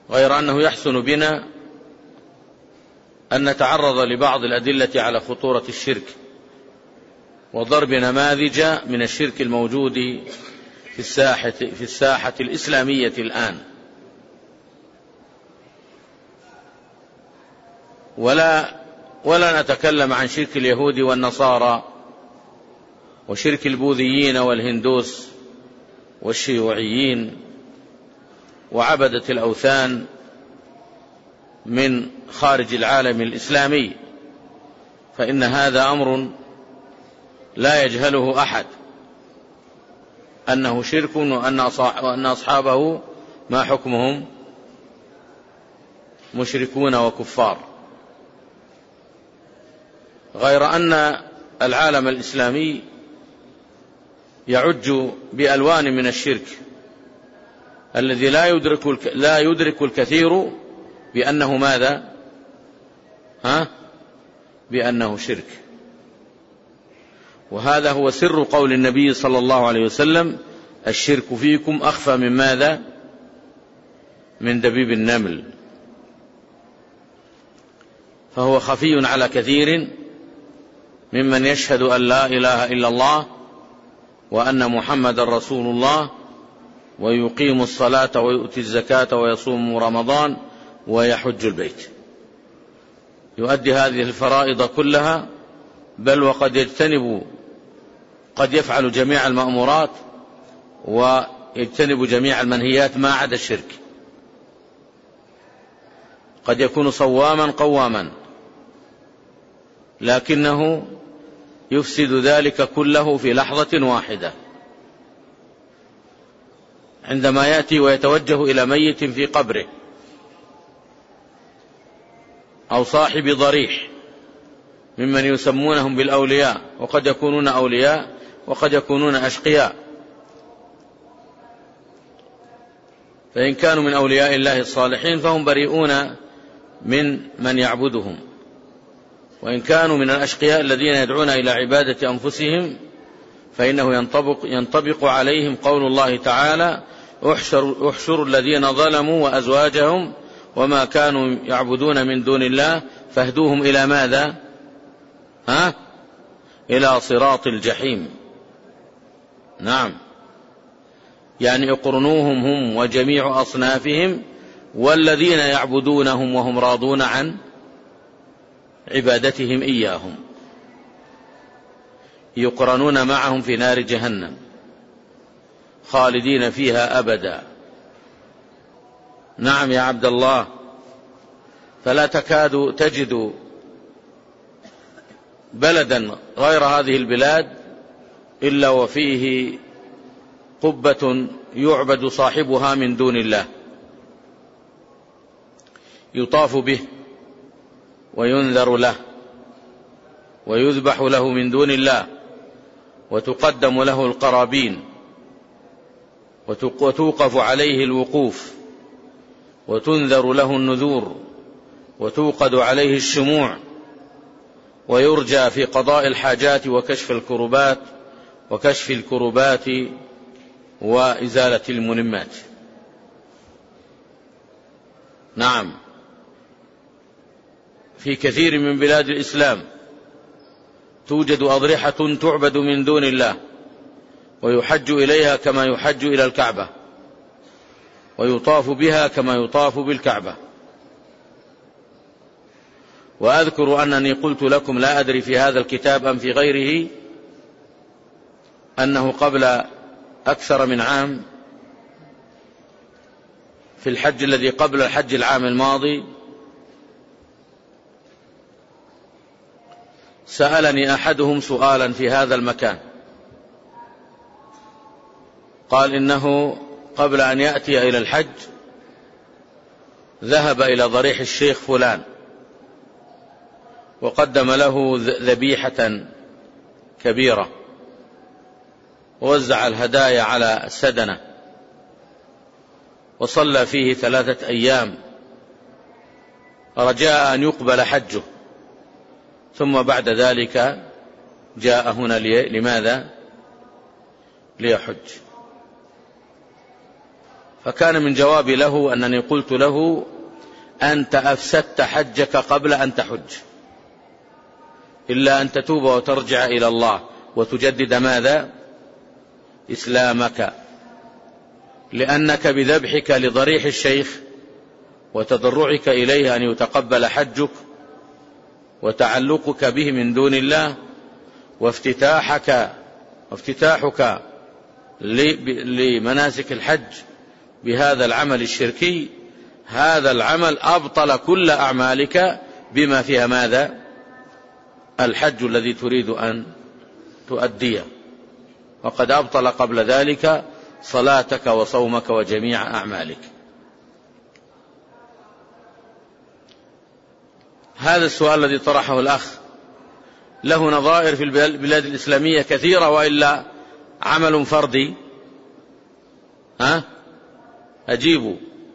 غير أنه يحسن بنا أن نتعرض لبعض الأدلة على خطورة الشرك وضرب نماذج من الشرك الموجود في الساحة الإسلامية الآن، ولا نتكلم عن شرك اليهود والنصارى وشرك البوذيين والهندوس والشيوعيين وعبدة الأوثان من خارج العالم الإسلامي، فإن هذا أمر لا يجهله أحد أنه شرك، وأن أصحابه ما حكمهم مشركون وكفار. غير أن العالم الإسلامي يعج بألوان من الشرك الذي لا يدرك الكثير بأنه ماذا؟ بأنه شرك. وهذا هو سر قول النبي صلى الله عليه وسلم: الشرك فيكم أخفى من ماذا؟ من دبيب النمل. فهو خفي على كثير ممن يشهد أن لا إله إلا الله وأن محمد رسول الله ويقيم الصلاة ويؤتي الزكاة ويصوم رمضان ويحج البيت، يؤدي هذه الفرائض كلها، بل وقد قد يفعل جميع المأمورات ويجتنب جميع المنهيات ما عدا الشرك. قد يكون صواما قواما، لكنه يفسد ذلك كله في لحظة واحدة عندما يأتي ويتوجه إلى ميت في قبره أو صاحب ضريح ممن يسمونهم بالأولياء، وقد يكونون أولياء وقد يكونون أشقياء. فإن كانوا من أولياء الله الصالحين فهم بريئون من يعبدهم، وإن كانوا من الأشقياء الذين يدعون إلى عبادة أنفسهم فإنه ينطبق عليهم قول الله تعالى: احشروا الذين ظلموا وأزواجهم وما كانوا يعبدون من دون الله فاهدوهم إلى ماذا؟ إلى صراط الجحيم. نعم، يعني اقرنوهم هم وجميع أصنافهم والذين يعبدونهم وهم راضون عن عبادتهم إياهم، يقرنون معهم في نار جهنم خالدين فيها أبدا. نعم يا عبد الله، فلا تكاد تجد بلدا غير هذه البلاد إلا وفيه قبة يعبد صاحبها من دون الله، يطاف به وينذر له ويذبح له من دون الله، وتقدم له القرابين وتوقف عليه الوقوف وتنذر له النذور وتوقد عليه الشموع، ويرجى في قضاء الحاجات وكشف الكربات وإزالة الملمات. نعم، في كثير من بلاد الإسلام توجد أضرحة تعبد من دون الله ويحج إليها كما يحج إلى الكعبة، ويطاف بها كما يطاف بالكعبة. وأذكر أنني قلت لكم، لا أدري في هذا الكتاب أم في غيره، أنه قبل أكثر من عام في الحج الذي قبل الحج العام الماضي سألني أحدهم سؤالا في هذا المكان، قال إنه قبل أن يأتي إلى الحج ذهب إلى ضريح الشيخ فلان وقدم له ذبيحة كبيرة ووزع الهدايا على السدنة وصلى فيه 3 أيام رجاء أن يقبل حجه، ثم بعد ذلك جاء هنا لماذا؟ ليحج. فكان من جوابي له أنني قلت له: أنت أفسدت حجك قبل أن تحج، إلا أن تتوب وترجع إلى الله وتجدد ماذا؟ إسلامك، لأنك بذبحك لضريح الشيخ وتضرعك إليه أن يتقبل حجك وتعلقك به من دون الله وافتتاحك لمناسك الحج بهذا العمل الشركي، هذا العمل أبطل كل أعمالك بما فيها ماذا؟ الحج الذي تريد أن تؤديه، وقد أبطل قبل ذلك صلاتك وصومك وجميع أعمالك. هذا السؤال الذي طرحه الأخ له نظائر في البلاد الإسلامية كثيرة، وإلا عمل فردي أجيبوا،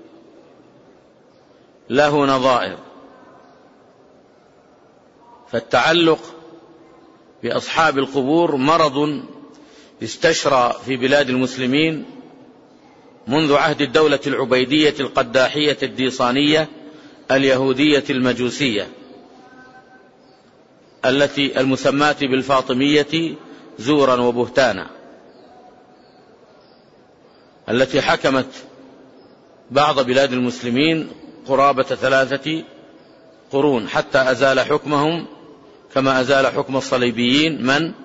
له نظائر. فالتعلق بأصحاب القبور مرض استشرى في بلاد المسلمين منذ عهد الدولة العبيدية القداحية الديصانية اليهودية المجوسية التي المسماة بالفاطمية زورا وبهتانا، التي حكمت بعض بلاد المسلمين قرابة 3 قرون، حتى أزال حكمهم كما أزال حكم الصليبيين من؟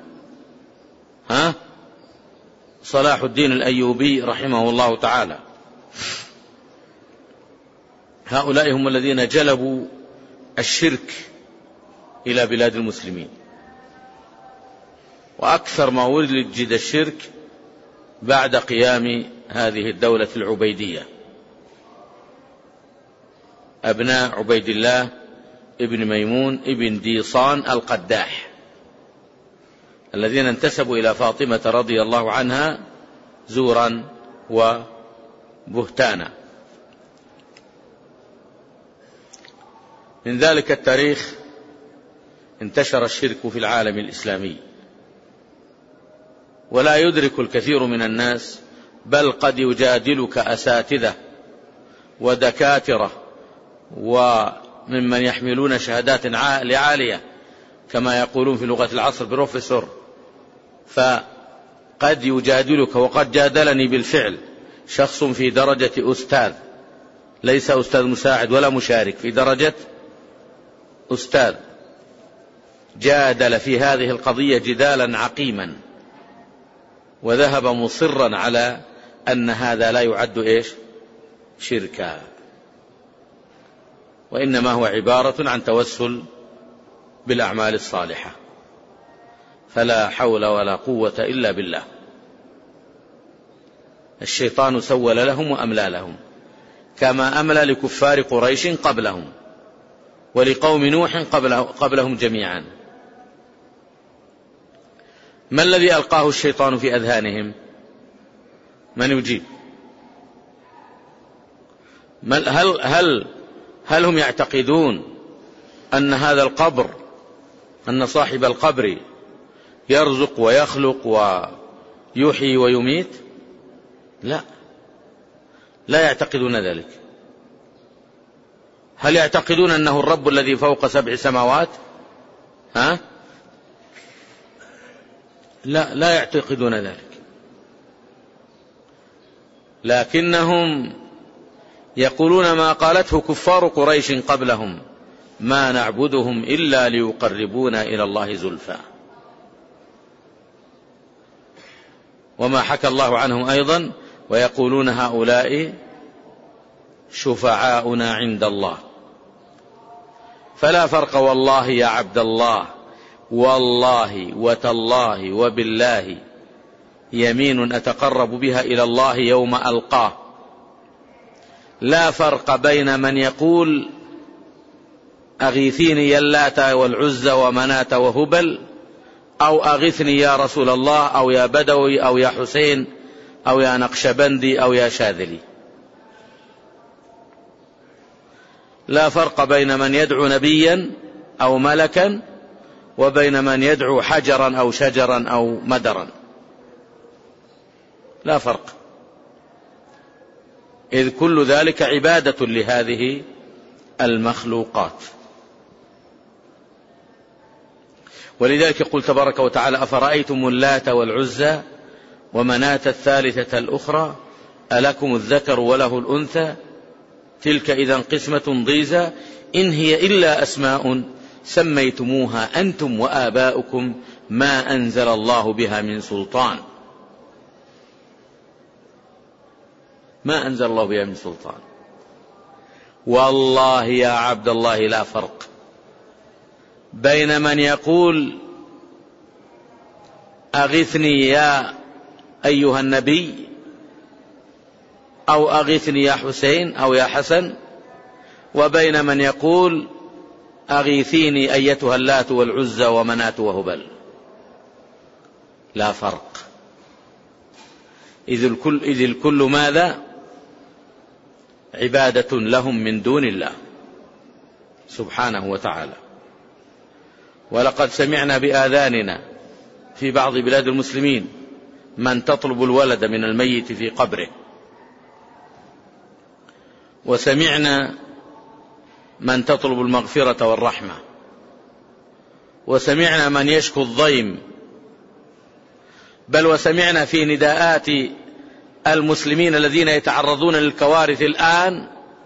صلاح الدين الأيوبي رحمه الله تعالى. هؤلاء هم الذين جلبوا الشرك إلى بلاد المسلمين، وأكثر ما ولد الشرك بعد قيام هذه الدولة العبيدية. أبناء عبيد الله ابن ميمون ابن ديصان القداح الذين انتسبوا إلى فاطمة رضي الله عنها زورا وبهتانا. من ذلك التاريخ انتشر الشرك في العالم الإسلامي، ولا يدرك الكثير من الناس، بل قد يجادلك أساتذة ودكاترة وممن يحملون شهادات عالية كما يقولون في لغة العصر بروفيسور، فقد يجادلك، وقد جادلني بالفعل شخص في درجة أستاذ، ليس أستاذ مساعد ولا مشارك، في درجة أستاذ، جادل في هذه القضية جدالا عقيما، وذهب مصرا على أن هذا لا يعد شركا، وإنما هو عبارة عن توسل بالأعمال الصالحة. فلا حول ولا قوة إلا بالله. الشيطان سول لهم وأملى لهم كما أملى لكفار قريش قبلهم ولقوم نوح قبلهم جميعا. ما الذي ألقاه الشيطان في أذهانهم؟ من يجيب؟ هل هم يعتقدون أن هذا القبر، أن صاحب القبر يرزق ويخلق ويحيي ويميت؟ لا يعتقدون ذلك. هل يعتقدون أنه الرب الذي فوق 7 سماوات؟ لا يعتقدون ذلك، لكنهم يقولون ما قالته كفار قريش قبلهم: ما نعبدهم إلا ليقربونا إلى الله زلفى. وما حكى الله عنهم أيضا: ويقولون هؤلاء شفعاؤنا عند الله. فلا فرق والله يا عبد الله، والله وتالله وبالله يمين أتقرب بها إلى الله يوم ألقاه. لا فرق بين من يقول أغيثيني يا اللات والعزى ومناة وهبل، أو أغثني يا رسول الله، أو يا بدوي، أو يا حسين، أو يا نقشبندي، أو يا شاذلي. لا فرق بين من يدعو نبيا أو ملكا وبين من يدعو حجرا أو شجرا أو مدرا، لا فرق. إذ كل ذلك عبادة لهذه المخلوقات. ولذلك يقول تبارك وتعالى: أفرأيتم اللات والعزى ومناة الثالثة الأخرى ألكم الذكر وله الأنثى تلك إذا قسمة ضيزى إن هي إلا أسماء سميتموها أنتم وآباؤكم ما أنزل الله بها من سلطان. ما أنزل الله بها من سلطان. والله يا عبد الله لا فرق بين من يقول أغثني يا أيها النبي أو أغثني يا حسين أو يا حسن، وبين من يقول أغيثيني أيتها اللات والعزى ومناة وهبل. لا فرق. إذ الكل ماذا؟ عبادة لهم من دون الله سبحانه وتعالى. ولقد سمعنا بآذاننا في بعض بلاد المسلمين من تطلب الولد من الميت في قبره، وسمعنا من تطلب المغفرة والرحمة، وسمعنا من يشكو الضيم، بل وسمعنا في نداءات المسلمين الذين يتعرضون للكوارث الآن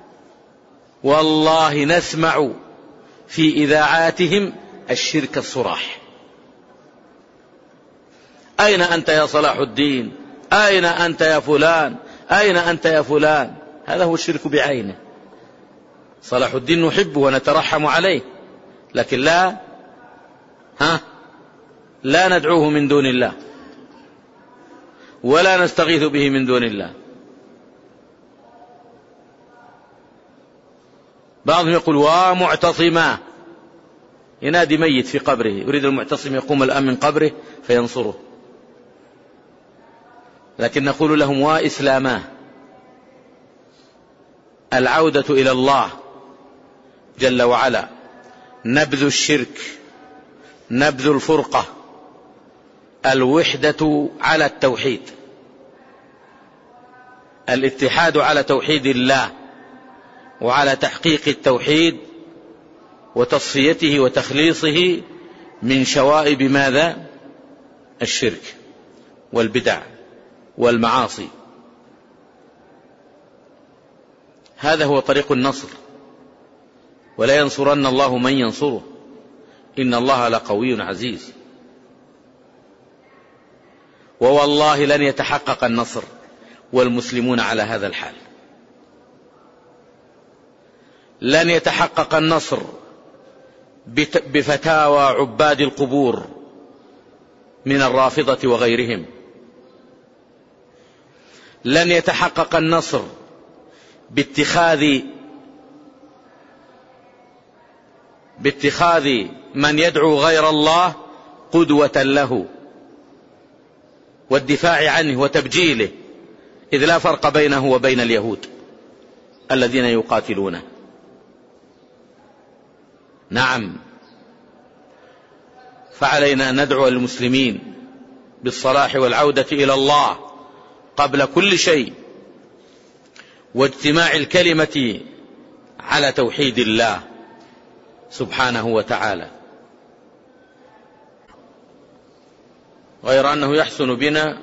والله نسمع في إذاعاتهم الشرك الصراح. أين أنت يا صلاح الدين؟ أين أنت يا فلان؟ أين أنت يا فلان؟ هذا هو الشرك بعينه. صلاح الدين نحبه ونترحم عليه، لكن لا ندعوه من دون الله ولا نستغيث به من دون الله. بعضهم يقول ومعتصما، ينادي ميت في قبره، يريد المعتصم يقوم الآن من قبره فينصره. لكن نقول لهم وإسلاما، العودة إلى الله جل وعلا، نبذ الشرك، نبذ الفرقة، الوحدة على التوحيد، الاتحاد على توحيد الله وعلى تحقيق التوحيد وتصفيته وتخليصه من شوائب ماذا؟ الشرك والبدع والمعاصي. هذا هو طريق النصر، ولا ينصرن الله من ينصره إن الله لقوي عزيز. ووالله لن يتحقق النصر والمسلمون على هذا الحال. لن يتحقق النصر بفتاوى عباد القبور من الرافضة وغيرهم. لن يتحقق النصر باتخاذ من يدعو غير الله قدوة له والدفاع عنه وتبجيله، إذ لا فرق بينه وبين اليهود الذين يقاتلونه. نعم، فعلينا أن ندعو المسلمين بالصلاح والعودة إلى الله قبل كل شيء، واجتماع الكلمة على توحيد الله سبحانه وتعالى. غير أنه يحسن بنا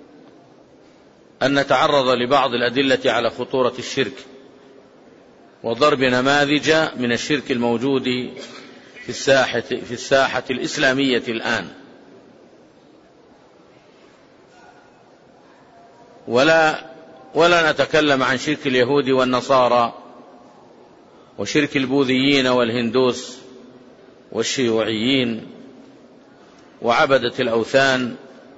أن نتعرض لبعض الأدلة على خطورة الشرك وضرب نماذج من الشرك الموجود في الساحة الإسلامية الآن. ولا نتكلم عن شرك اليهود والنصارى وشرك البوذيين والهندوس والشيوعيين وعبدة الأوثان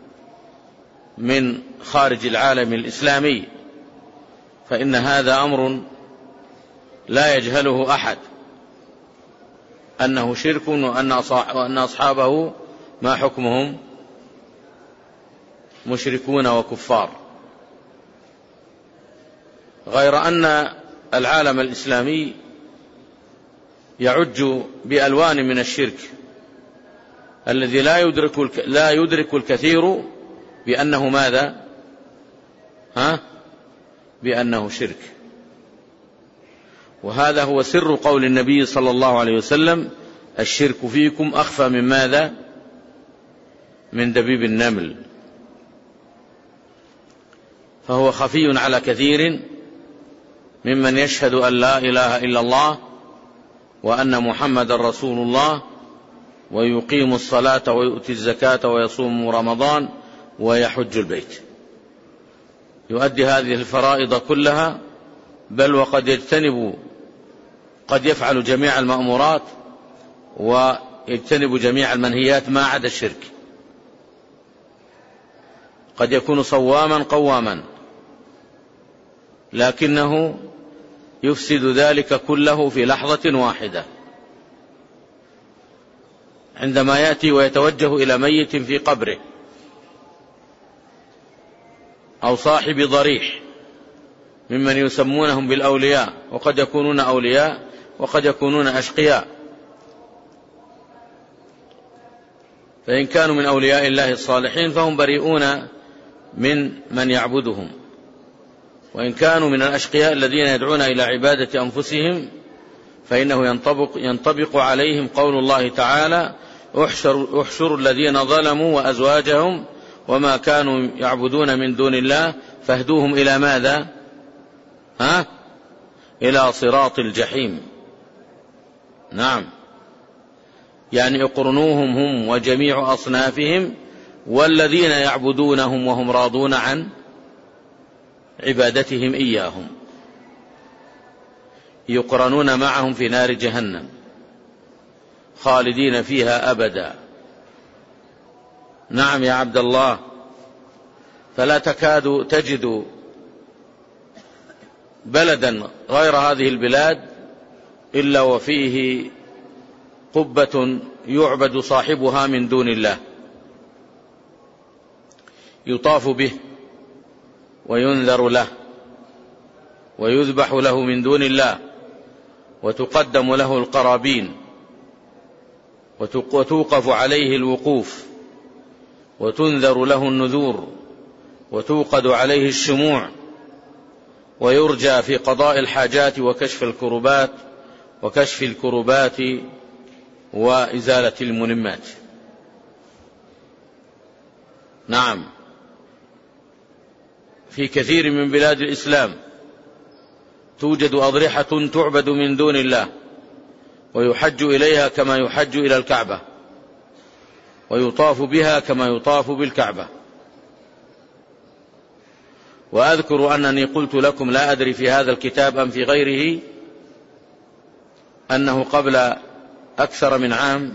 من خارج العالم الإسلامي، فإن هذا أمر لا يجهله أحد، أنه شرك وأن أصحابه ما حكمهم؟ مشركون وكفار. غير أن العالم الإسلامي يعج بألوان من الشرك الذي لا يدرك الكثير بأنه ماذا؟ بأنه شرك. وهذا هو سر قول النبي صلى الله عليه وسلم: الشرك فيكم أخفى من ماذا؟ من دبيب النمل. فهو خفي على كثير ممن يشهد أن لا إله إلا الله وأن محمد رسول الله، ويقيم الصلاة ويؤتي الزكاة ويصوم رمضان ويحج البيت، يؤدي هذه الفرائض كلها، بل وقد قد يفعل جميع المأمورات ويجتنب جميع المنهيات ما عدا الشرك. قد يكون صواما قواما، لكنه يفسد ذلك كله في لحظة واحدة عندما يأتي ويتوجه إلى ميت في قبره أو صاحب ضريح ممن يسمونهم بالأولياء، وقد يكونون أولياء وقد يكونون أشقياء. فإن كانوا من أولياء الله الصالحين فهم بريئون من يعبدهم، وإن كانوا من الأشقياء الذين يدعون إلى عبادة أنفسهم فإنه ينطبق عليهم قول الله تعالى: احشروا الذين ظلموا وأزواجهم وما كانوا يعبدون من دون الله فاهدوهم إلى ماذا؟ إلى صراط الجحيم. نعم، يعني اقرنوهم هم وجميع أصنافهم والذين يعبدونهم وهم راضون عن عبادتهم إياهم، يقرنون معهم في نار جهنم خالدين فيها أبدا. نعم يا عبد الله، فلا تكاد تجد بلدا غير هذه البلاد إلا وفيه قبة يعبد صاحبها من دون الله، يطاف به وينذر له ويذبح له من دون الله، وتقدم له القرابين وتوقف عليه الوقوف وتنذر له النذور وتوقد عليه الشموع، ويرجى في قضاء الحاجات وكشف الكربات وإزالة الملمات. نعم، في كثير من بلاد الإسلام توجد أضرحة تعبد من دون الله، ويحج إليها كما يحج إلى الكعبة، ويطاف بها كما يطاف بالكعبة. وأذكر أنني قلت لكم، لا أدري في هذا الكتاب أم في غيره، أنه قبل أكثر من عام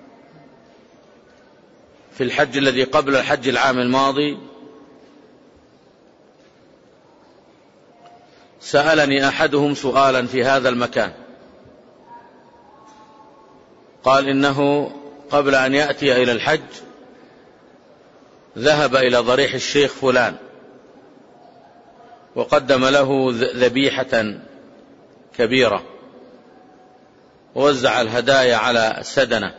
في الحج الذي قبل الحج العام الماضي سألني أحدهم سؤالا في هذا المكان، قال إنه قبل أن يأتي إلى الحج ذهب إلى ضريح الشيخ فلان وقدم له ذبيحة كبيرة ووزع الهدايا على السدنة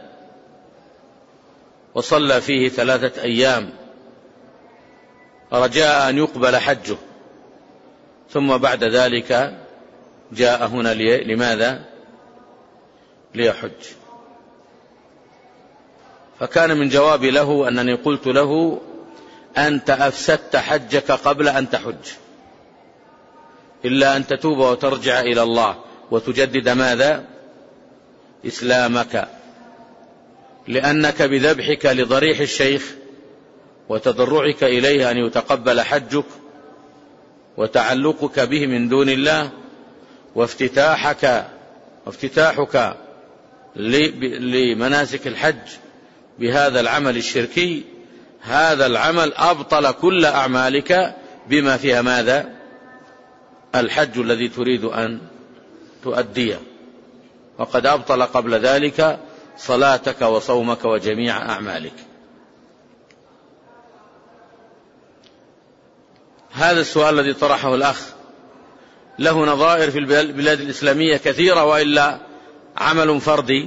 وصلى فيه 3 أيام رجاء أن يقبل حجه، ثم بعد ذلك جاء هنا لماذا؟ ليحج. فكان من جوابي له أنني قلت له: أنت أفسدت حجك قبل أن تحج، إلا أن تتوب وترجع إلى الله وتجدد ماذا؟ إسلامك، لأنك بذبحك لضريح الشيخ وتضرعك إليه أن يتقبل حجك وتعلقك به من دون الله وافتتاحك لمناسك الحج بهذا العمل الشركي، هذا العمل أبطل كل أعمالك بما فيها ماذا؟ الحج الذي تريد أن تؤديه، وقد أبطل قبل ذلك صلاتك وصومك وجميع أعمالك. هذا السؤال الذي طرحه الأخ له نظائر في البلاد الإسلامية كثيرة، وإلا عمل فردي؟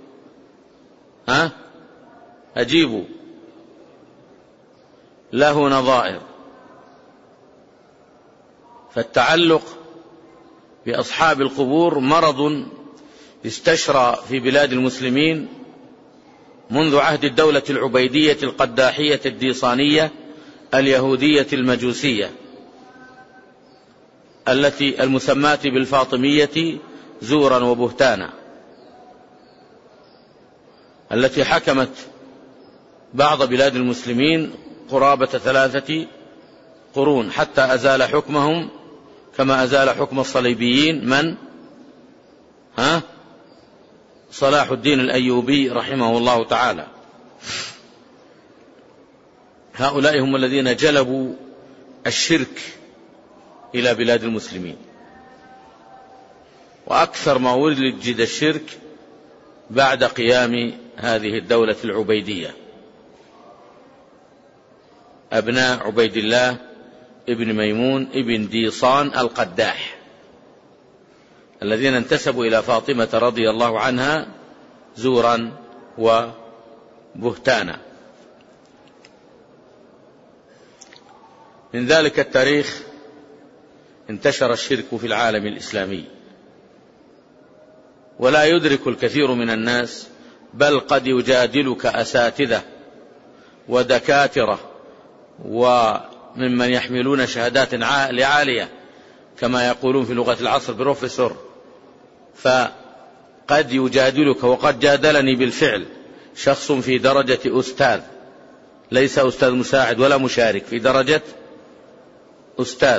أجيبوا، له نظائر. فالتعلق بأصحاب القبور مرض استشرى في بلاد المسلمين منذ عهد الدولة العبيدية القداحية الديصانية اليهودية المجوسية التي المسماة بالفاطمية زورا وبهتانا، التي حكمت بعض بلاد المسلمين قرابة 3 قرون حتى أزال حكمهم كما أزال حكم الصليبيين من؟ صلاح الدين الأيوبي رحمه الله تعالى. هؤلاء هم الذين جلبوا الشرك إلى بلاد المسلمين، وأكثر ما ولد الشرك بعد قيام هذه الدولة العبيدية. أبناء عبيد الله ابن ميمون ابن ديصان القداح الذين انتسبوا إلى فاطمة رضي الله عنها زورا وبهتانا. من ذلك التاريخ انتشر الشرك في العالم الإسلامي، ولا يدرك الكثير من الناس، بل قد يجادلك أساتذة ودكاترة وممن يحملون شهادات عالية كما يقولون في لغة العصر بروفيسور، فقد يجادلك، وقد جادلني بالفعل شخص في درجة أستاذ، ليس أستاذ مساعد ولا مشارك، في درجة أستاذ،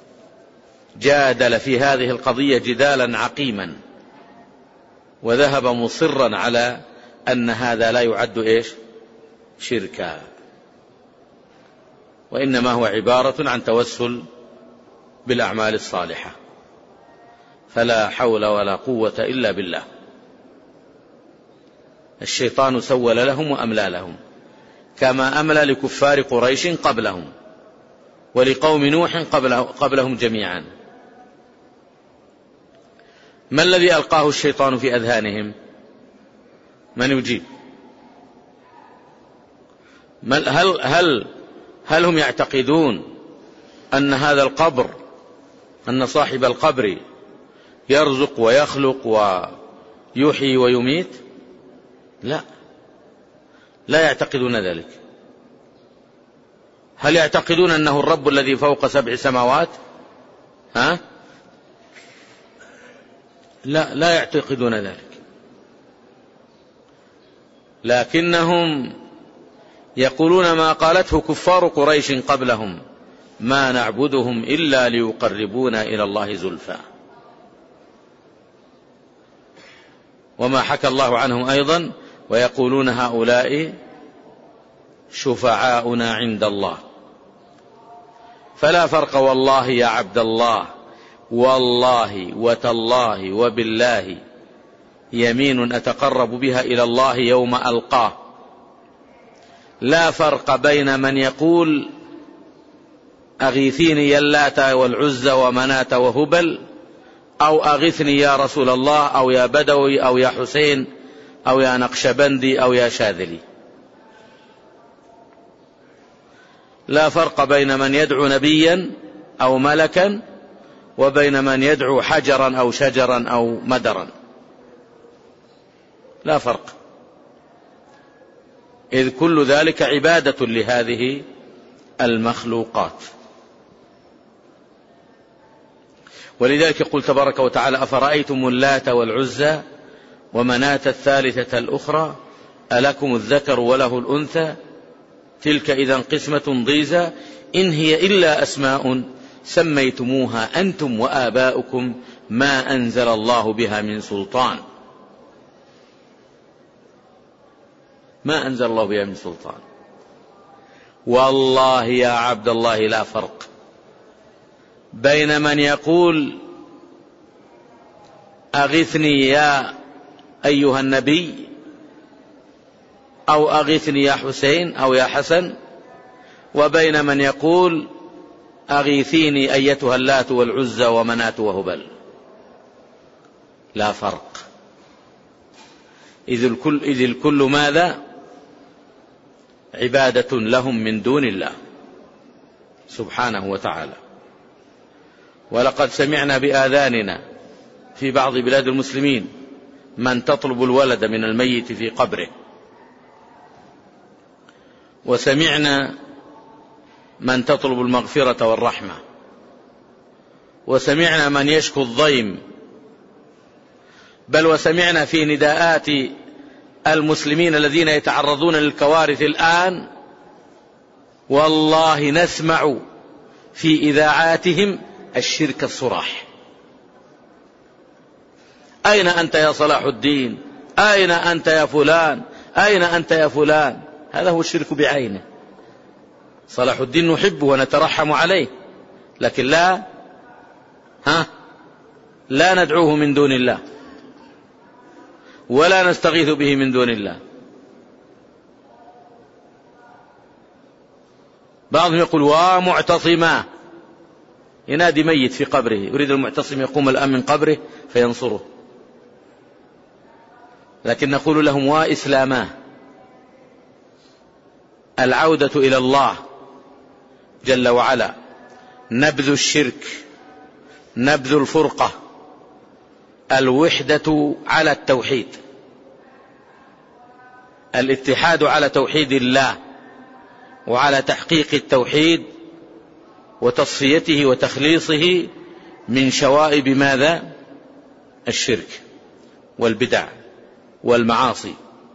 جادل في هذه القضية جدالا عقيما، وذهب مصرا على أن هذا لا يعد شركا، وإنما هو عبارة عن توسل بالأعمال الصالحة. فلا حول ولا قوة إلا بالله. الشيطان سول لهم وأملى لهم كما أملى لكفار قريش قبلهم ولقوم نوح قبلهم جميعا. ما الذي ألقاه الشيطان في أذهانهم؟ من يجيب؟ هل هم يعتقدون أن هذا القبر، أن صاحب القبر يرزق ويخلق ويحيي ويميت؟ لا يعتقدون ذلك. هل يعتقدون أنه الرب الذي فوق 7 سماوات؟ لا يعتقدون ذلك، لكنهم يقولون ما قالته كفار قريش قبلهم: ما نعبدهم إلا ليقربونا إلى الله زلفى. وما حكى الله عنهم أيضا: ويقولون هؤلاء شفعاؤنا عند الله. فلا فرق والله يا عبد الله، والله وتالله وبالله يمين أتقرب بها إلى الله يوم ألقاه. لا فرق بين من يقول أغيثيني يا اللات والعزى ومناة وهبل، أو أغثني يا رسول الله، أو يا بدوي، أو يا حسين، أو يا نقشبندي، أو يا شاذلي. لا فرق بين من يدعو نبيا أو ملكا وبين من يدعو حجرا أو شجرا أو مدرا، لا فرق، إذ كل ذلك عبادة لهذه المخلوقات. ولذلك يقول تبارك وتعالى: أفرأيتم اللات والعزى ومناة الثالثة الأخرى ألكم الذكر وله الأنثى تلك إذا قسمة ضيزى إن هي إلا أسماء سميتموها أنتم وآباؤكم ما أنزل الله بها من سلطان. ما أنزل الله بها من سلطان. والله يا عبد الله لا فرق بين من يقول أغثني يا أيها النبي، أو أغثني يا حسين أو يا حسن، وبين من يقول أغيثيني أيتها اللات والعزى ومناة وهبل. لا فرق، إذ الكل ماذا؟ عبادة لهم من دون الله سبحانه وتعالى. ولقد سمعنا بآذاننا في بعض بلاد المسلمين من تطلب الولد من الميت في قبره، وسمعنا من تطلب المغفرة والرحمة، وسمعنا من يشكو الضيم، بل وسمعنا في نداءات المسلمين الذين يتعرضون للكوارث الآن والله نسمع في إذاعاتهم الشرك الصراح. أين أنت يا صلاح الدين؟ أين أنت يا فلان؟ أين أنت يا فلان؟ هذا هو الشرك بعينه. صلاح الدين نحبه ونترحم عليه، لكن لا ندعوه من دون الله، ولا نستغيث به من دون الله. بعضهم يقول ومعتصما، ينادي ميت في قبره، يريد المعتصم يقوم الآن من قبره فينصره. لكن نقول لهم وإسلاما، العودة إلى الله جل وعلا، نبذ الشرك، نبذ الفرقة، الوحدة على التوحيد، الاتحاد على توحيد الله وعلى تحقيق التوحيد وتصفيته وتخليصه من شوائب ماذا؟ الشرك والبدع والمعاصي.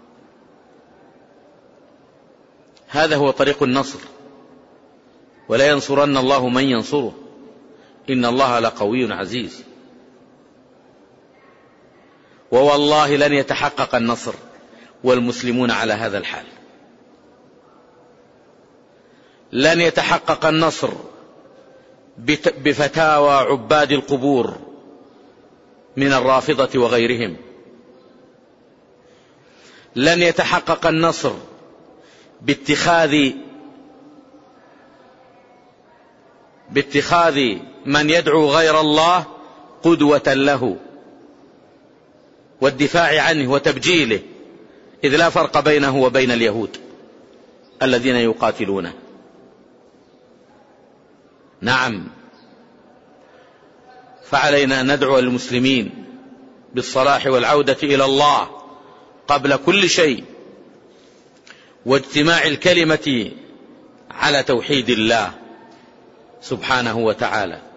هذا هو طريق النصر، ولا ينصرن الله من ينصره، إن الله لقوي عزيز. ووالله لن يتحقق النصر والمسلمون على هذا الحال، لن يتحقق النصر بفتاوى عباد القبور من الرافضة وغيرهم، لن يتحقق النصر باتخاذ من يدعو غير الله قدوة له والدفاع عنه وتبجيله، إذ لا فرق بينه وبين اليهود الذين يقاتلونه. نعم، فعلينا أن ندعو المسلمين بالصلاح والعودة إلى الله قبل كل شيء، واجتماع الكلمة على توحيد الله سبحانه وتعالى.